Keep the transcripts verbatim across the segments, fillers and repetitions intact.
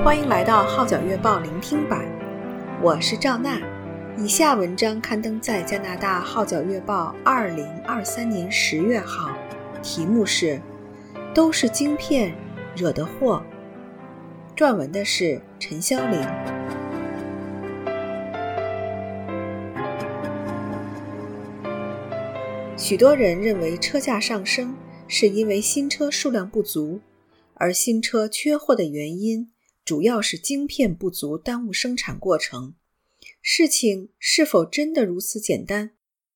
欢迎来到号角月报聆听版，我是赵娜。以下文章刊登在加拿大号角月报二零二三年十月号，题目是都是晶片惹的祸。撰文的是陈潇玲。许多人认为车价上升是因为新车数量不足，而新车缺货的原因主要是晶片不足耽误生产过程。事情是否真的如此简单？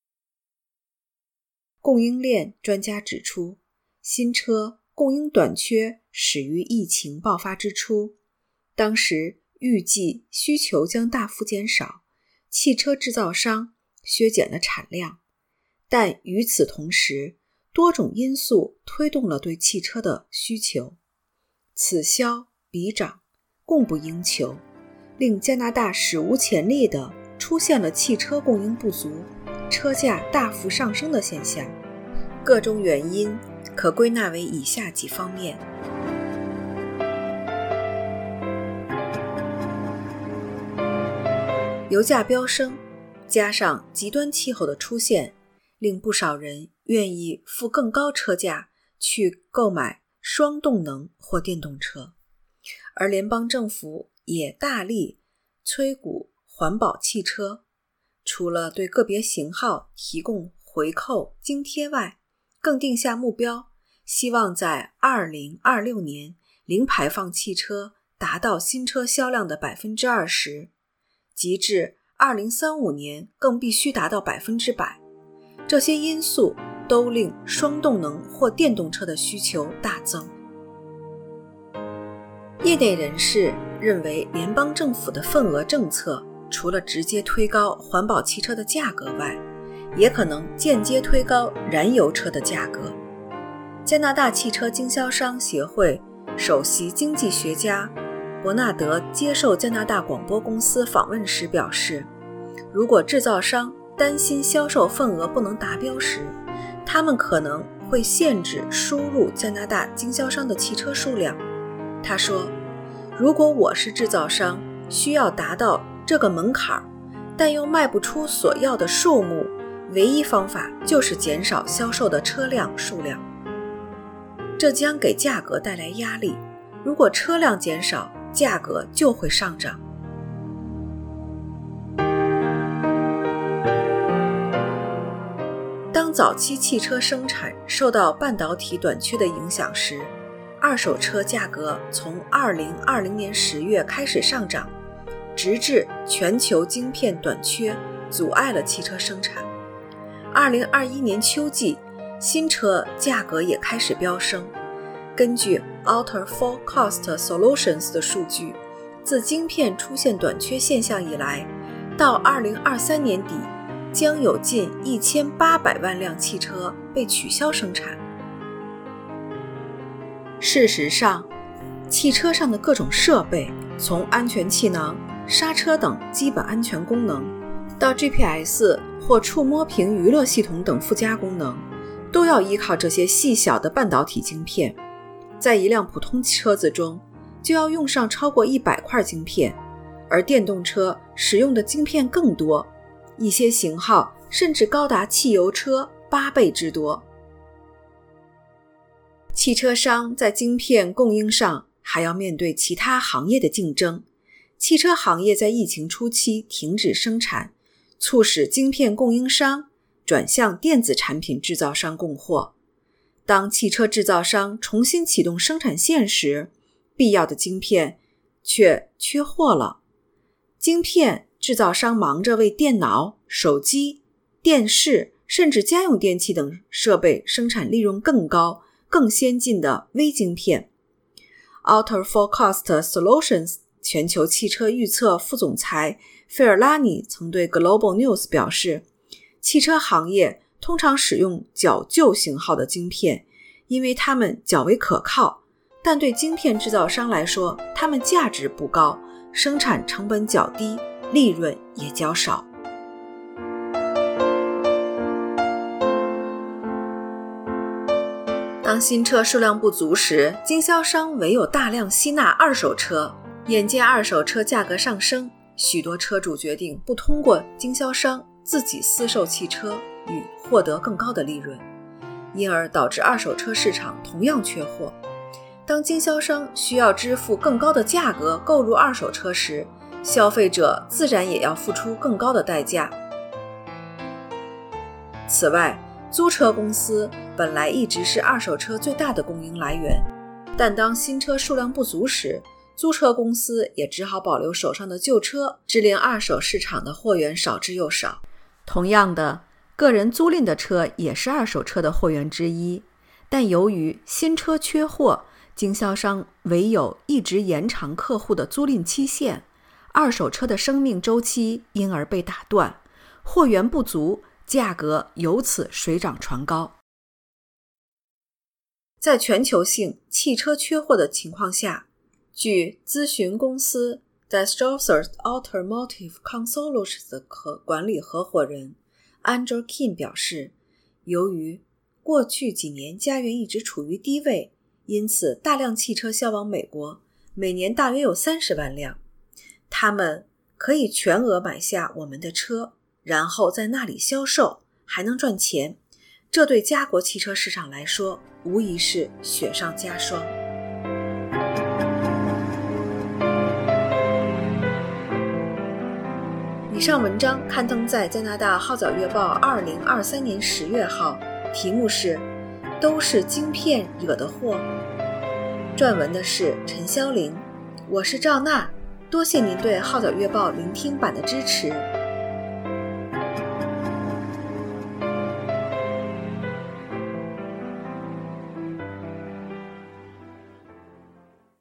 供应链专家指出，新车供应短缺始于疫情爆发之初，当时预计需求将大幅减少，汽车制造商削减了产量。但与此同时，多种因素推动了对汽车的需求，此消彼长，供不应求，令加拿大史无前例地出现了汽车供应不足、车价大幅上升的现象。各种原因可归纳为以下几方面。油价飙升，加上极端气候的出现，令不少人愿意付更高车价去购买双动能或电动车，而联邦政府也大力催鼓环保汽车，除了对个别型号提供回扣津贴外，更定下目标，希望在二零二六年零排放汽车达到新车销量的 百分之二十， 及至二零三五年更必须达到 百分之百。 这些因素都令双动能或电动车的需求大增。业内人士认为，联邦政府的份额政策除了直接推高环保汽车的价格外，也可能间接推高燃油车的价格。加拿大汽车经销商协会首席经济学家伯纳德接受加拿大广播公司访问时表示，如果制造商担心销售份额不能达标时，他们可能会限制输入加拿大经销商的汽车数量。他说，如果我是制造商，需要达到这个门槛，但又卖不出所要的数目，唯一方法就是减少销售的车辆数量。这将给价格带来压力，如果车辆减少，价格就会上涨。当早期汽车生产受到半导体短缺的影响时，二手车价格从二零二零年十月开始上涨，直至全球晶片短缺阻碍了汽车生产。二零二一年秋季，新车价格也开始飙升。根据 Alter Forecast Solutions 的数据，自晶片出现短缺现象以来，到二零二三年底将有近一千八百万辆汽车被取消生产。事实上，汽车上的各种设备，从安全气囊、刹车等基本安全功能，到 G P S 或触摸屏娱乐系统等附加功能，都要依靠这些细小的半导体晶片。在一辆普通车子中，就要用上超过一百块晶片，而电动车使用的晶片更多，一些型号甚至高达汽油车八倍之多。汽车商在晶片供应上还要面对其他行业的竞争。汽车行业在疫情初期停止生产，促使晶片供应商转向电子产品制造商供货。当汽车制造商重新启动生产线时，必要的晶片却缺货了。晶片制造商忙着为电脑、手机、电视甚至家用电器等设备生产利润更高、更先进的微晶片。 Alter Forecast Solutions 全球汽车预测副总裁费尔拉尼曾对 Global News 表示，汽车行业通常使用较旧型号的晶片，因为它们较为可靠，但对晶片制造商来说，它们价值不高，生产成本较低，利润也较少。当新车数量不足时，经销商唯有大量吸纳二手车， 眼见二手车价格上升，许多车主决定不通过经销商自己私售汽车以获得更高的利润，因而导致二手车市场同样缺货。当经销商需要支付更高的价格购入二手车时，消费者自然也要付出更高的代价。此外，租车公司本来一直是二手车最大的供应来源，但当新车数量不足时，租车公司也只好保留手上的旧车，致令二手市场的货源少之又少。同样的，个人租赁的车也是二手车的货源之一，但由于新车缺货，经销商唯有一直延长客户的租赁期限，二手车的生命周期因而被打断，货源不足，价格由此水涨船高。在全球性汽车缺货的情况下，据咨询公司 Destroyers Automotive Consultants 的管理合伙人 Andrew Kim 表示，由于过去几年加元一直处于低位，因此大量汽车销往美国，每年大约有三十万辆。他们可以全额买下我们的车，然后在那里销售，还能赚钱。这对加国汽车市场来说，无疑是雪上加霜。以上文章刊登在加拿大号角月报二零二三年十月号，题目是都是晶片惹的祸。撰文的是陈霄玲，我是赵娜，多谢您对号角月报聆听版的支持。